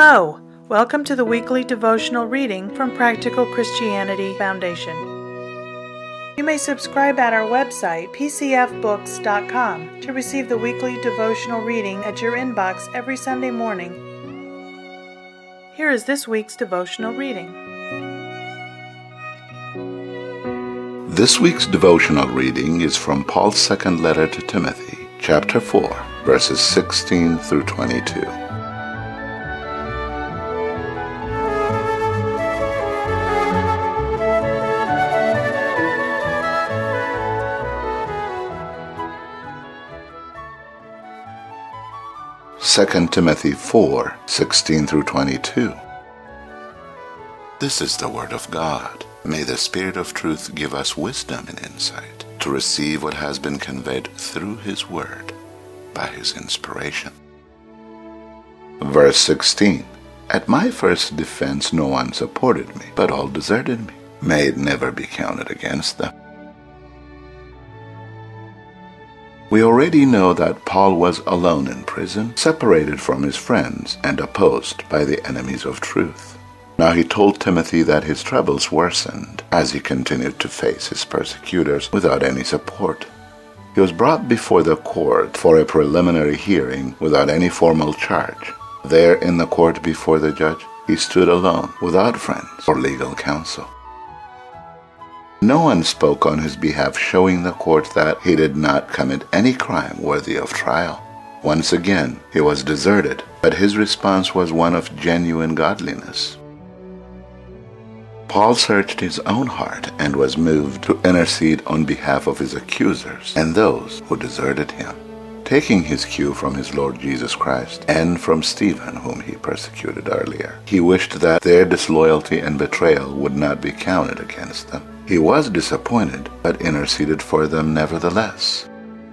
Hello! Welcome to the weekly devotional reading from Practical Christianity Foundation. You may subscribe at our website, pcfbooks.com, to receive the weekly devotional reading at your inbox every Sunday morning. Here is this week's devotional reading. This week's devotional reading is from Paul's second letter to Timothy, chapter 4, verses 16 through 22. Second Timothy 4, 16 through 22. This is the word of God. May the Spirit of truth give us wisdom and insight to receive what has been conveyed through His word by His inspiration. Verse 16. At my first defense no one supported me, but all deserted me. May it never be counted against them. We already know that Paul was alone in prison, separated from his friends, and opposed by the enemies of truth. Now he told Timothy that his troubles worsened as he continued to face his persecutors without any support. He was brought before the court for a preliminary hearing without any formal charge. There in the court before the judge, he stood alone, without friends or legal counsel. No one spoke on his behalf, showing the court that he did not commit any crime worthy of trial. Once again, he was deserted, but his response was one of genuine godliness. Paul searched his own heart and was moved to intercede on behalf of his accusers and those who deserted him, taking his cue from his Lord Jesus Christ and from Stephen, whom he persecuted earlier. He wished that their disloyalty and betrayal would not be counted against them. He was disappointed, but interceded for them nevertheless.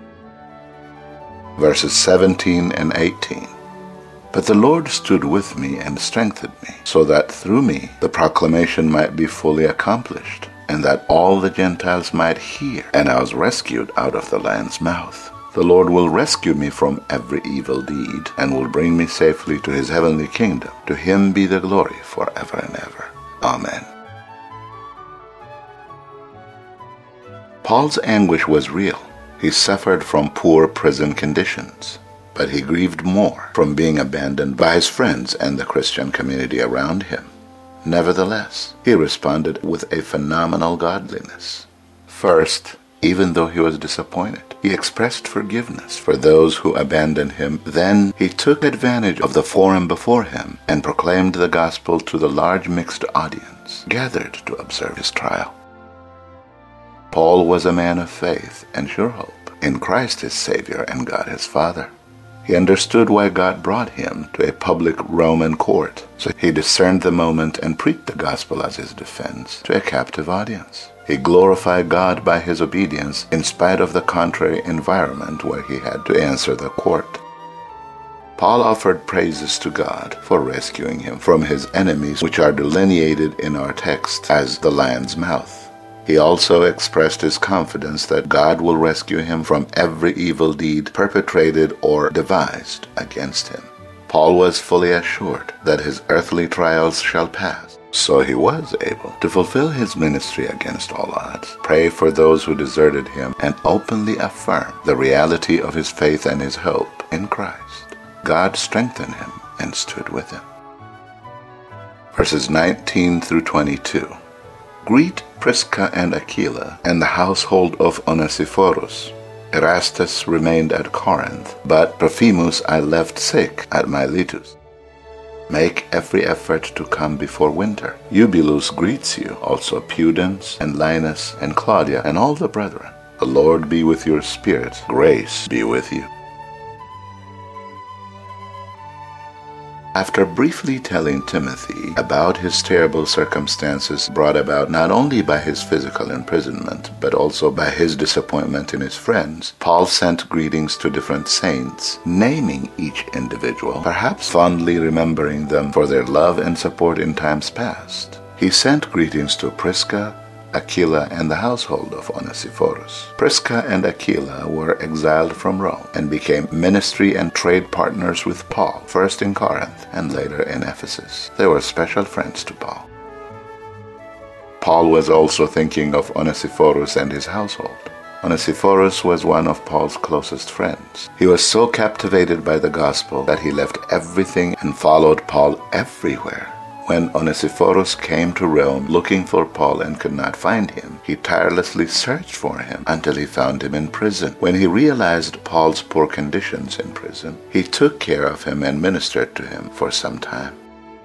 Verses 17 and 18. But the Lord stood with me and strengthened me, so that through me the proclamation might be fully accomplished, and that all the Gentiles might hear, and I was rescued out of the lion's mouth. The Lord will rescue me from every evil deed, and will bring me safely to His heavenly kingdom. To Him be the glory forever and ever. Amen. Paul's anguish was real. He suffered from poor prison conditions, but he grieved more from being abandoned by his friends and the Christian community around him. Nevertheless, he responded with a phenomenal godliness. First, even though he was disappointed, he expressed forgiveness for those who abandoned him. Then he took advantage of the forum before him and proclaimed the gospel to the large mixed audience gathered to observe his trial. Paul was a man of faith and sure hope in Christ his Savior and God his Father. He understood why God brought him to a public Roman court, so he discerned the moment and preached the gospel as his defense to a captive audience. He glorified God by his obedience in spite of the contrary environment where he had to answer the court. Paul offered praises to God for rescuing him from his enemies, which are delineated in our text as the lion's mouth. He also expressed his confidence that God will rescue him from every evil deed perpetrated or devised against him. Paul was fully assured that his earthly trials shall pass, so he was able to fulfill his ministry against all odds, pray for those who deserted him, and openly affirm the reality of his faith and his hope in Christ. God strengthened him and stood with him. Verses 19 through 22. Greet Prisca and Aquila and the household of Onesiphorus. Erastus remained at Corinth, but Trophimus I left sick at Miletus. Make every effort to come before winter. Eubulus greets you, also Pudens and Linus and Claudia and all the brethren. The Lord be with your spirit. Grace be with you. After briefly telling Timothy about his terrible circumstances brought about not only by his physical imprisonment, but also by his disappointment in his friends, Paul sent greetings to different saints, naming each individual, perhaps fondly remembering them for their love and support in times past. He sent greetings to Prisca, Aquila and the household of Onesiphorus. Prisca and Aquila were exiled from Rome and became ministry and trade partners with Paul, first in Corinth and later in Ephesus. They were special friends to Paul. Paul was also thinking of Onesiphorus and his household. Onesiphorus was one of Paul's closest friends. He was so captivated by the gospel that he left everything and followed Paul everywhere. When Onesiphorus came to Rome looking for Paul and could not find him, he tirelessly searched for him until he found him in prison. When he realized Paul's poor conditions in prison, he took care of him and ministered to him for some time.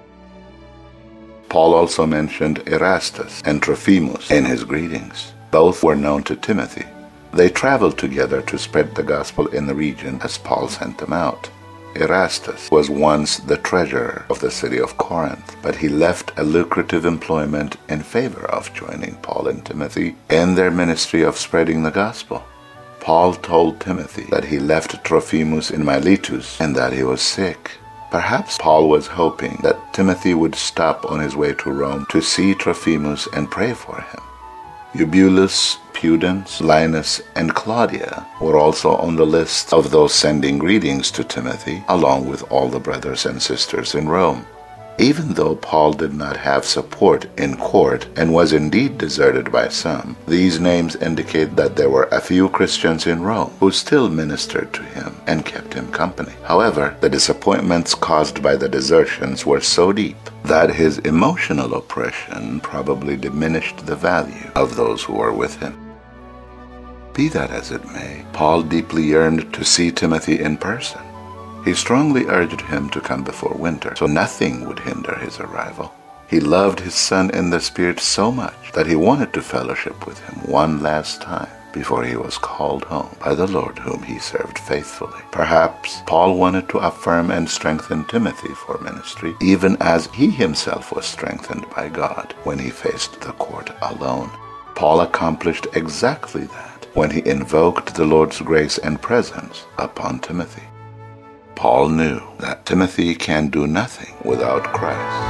Paul also mentioned Erastus and Trophimus in his greetings. Both were known to Timothy. They traveled together to spread the gospel in the region as Paul sent them out. Erastus was once the treasurer of the city of Corinth, but he left a lucrative employment in favor of joining Paul and Timothy in their ministry of spreading the gospel. Paul told Timothy that he left Trophimus in Miletus and that he was sick. Perhaps Paul was hoping that Timothy would stop on his way to Rome to see Trophimus and pray for him. Eubulus, Pudens, Linus, and Claudia were also on the list of those sending greetings to Timothy, along with all the brothers and sisters in Rome. Even though Paul did not have support in court and was indeed deserted by some, these names indicate that there were a few Christians in Rome who still ministered to him and kept him company. However, the disappointments caused by the desertions were so deep that his emotional oppression probably diminished the value of those who were with him. Be that as it may, Paul deeply yearned to see Timothy in person. He strongly urged him to come before winter, so nothing would hinder his arrival. He loved his son in the Spirit so much that he wanted to fellowship with him one last time before he was called home by the Lord whom he served faithfully. Perhaps Paul wanted to affirm and strengthen Timothy for ministry, even as he himself was strengthened by God when he faced the court alone. Paul accomplished exactly that when he invoked the Lord's grace and presence upon Timothy. Paul knew that Timothy can do nothing without Christ.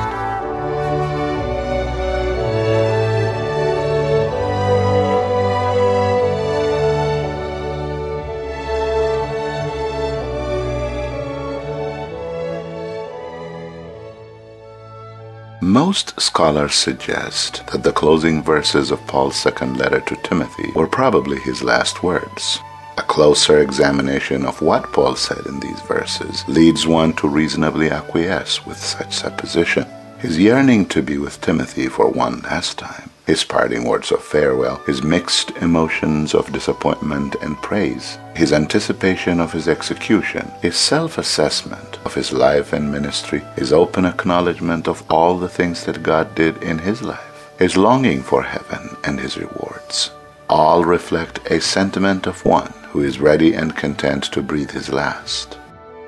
Most scholars suggest that the closing verses of Paul's second letter to Timothy were probably his last words. A closer examination of what Paul said in these verses leads one to reasonably acquiesce with such supposition. His yearning to be with Timothy for one last time, his parting words of farewell, his mixed emotions of disappointment and praise, his anticipation of his execution, his self-assessment of his life and ministry, his open acknowledgement of all the things that God did in his life, his longing for heaven and his rewards, all reflect a sentiment of one who is ready and content to breathe his last.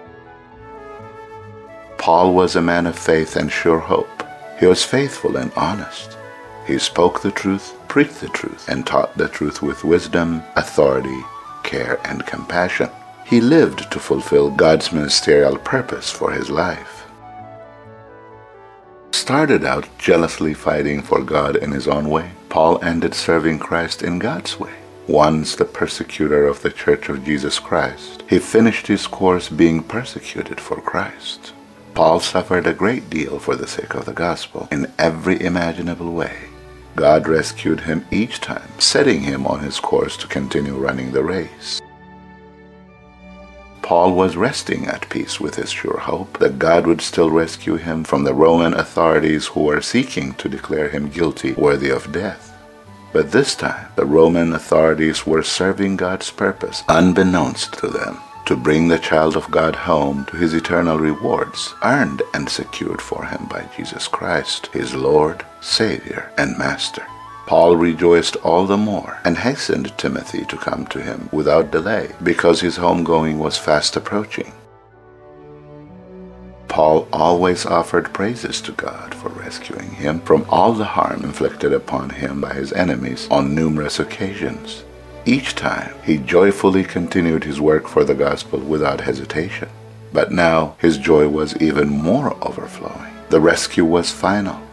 Paul was a man of faith and sure hope. He was faithful and honest. He spoke the truth, preached the truth, and taught the truth with wisdom, authority, care, and compassion. He lived to fulfill God's ministerial purpose for his life. Started out jealously fighting for God in his own way, Paul ended serving Christ in God's way. Once the persecutor of the Church of Jesus Christ, he finished his course being persecuted for Christ. Paul suffered a great deal for the sake of the gospel in every imaginable way. God rescued him each time, setting him on his course to continue running the race. Paul was resting at peace with his sure hope that God would still rescue him from the Roman authorities who were seeking to declare him guilty, worthy of death. But this time, the Roman authorities were serving God's purpose, unbeknownst to them, to bring the child of God home to his eternal rewards, earned and secured for him by Jesus Christ, his Lord, Savior, and Master. Paul rejoiced all the more and hastened Timothy to come to him without delay, because his homegoing was fast approaching. Paul always offered praises to God for rescuing him from all the harm inflicted upon him by his enemies on numerous occasions. Each time, he joyfully continued his work for the gospel without hesitation. But now, his joy was even more overflowing. The rescue was final.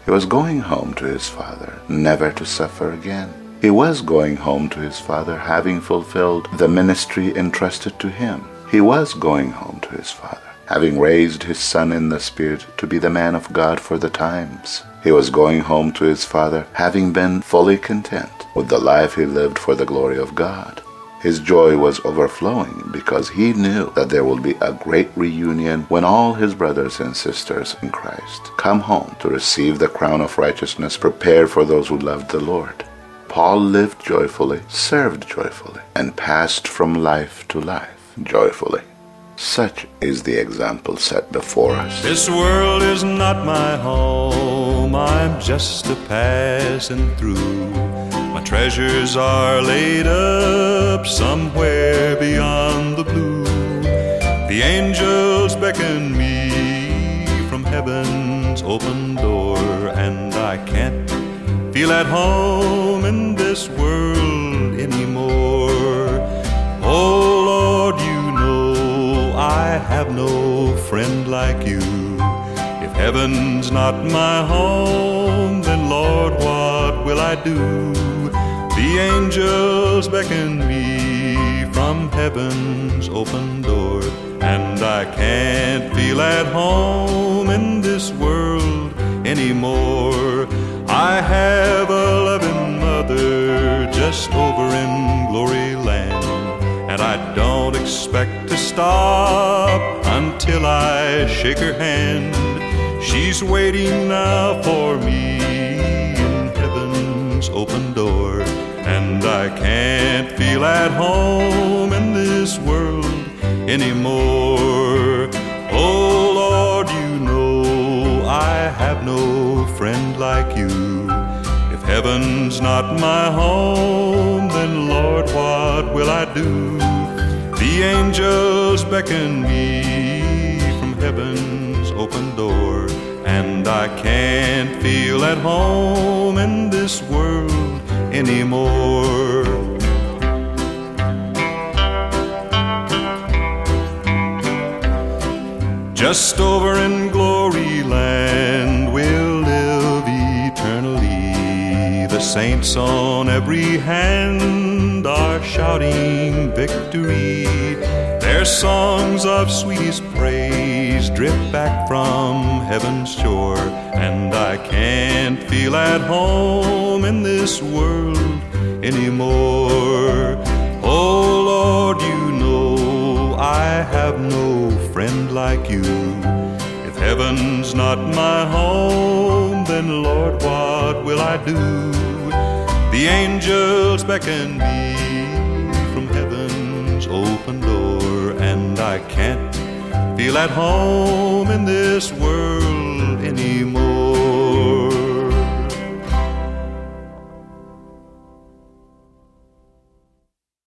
He was going home to his Father, never to suffer again. He was going home to his Father, having fulfilled the ministry entrusted to him. He was going home to his Father, having raised his Son in the Spirit to be the man of God for the times. He was going home to his Father, having been fully content with the life he lived for the glory of God. His joy was overflowing because he knew that there will be a great reunion when all his brothers and sisters in Christ come home to receive the crown of righteousness prepared for those who loved the Lord. Paul lived joyfully, served joyfully, and passed from life to life joyfully. Such is the example set before us. This world is not my home, I'm just a passing through. My treasures are laid up somewhere beyond the blue. The angels beckon me from heaven's open door, and I can't feel at home in this world anymore. Oh Lord, you know I have no friend like you. If heaven's not my home, then Lord, what will I do? The angels beckon me from heaven's open door, and I can't feel at home in this world anymore. I have a loving mother just over in glory land, and I don't expect to stop until I shake her hand. She's waiting now for me in heaven's open door, and I can't feel at home in this world anymore. Oh Lord, you know I have no friend like you. If heaven's not my home, then Lord, what will I do? The angels beckon me from heaven's open door, and I can't feel at home in this world anymore. Just over in glory land we'll live eternally. The saints on every hand are shouting victory. Their songs of sweetest praise drift back from heaven's shore, and I can't feel at home in this world anymore. Oh Lord, you know I have no friend like you. If heaven's not my home, then Lord, what will I do? The angels beckon me from heaven's open door, and I can't feel at home in this world anymore.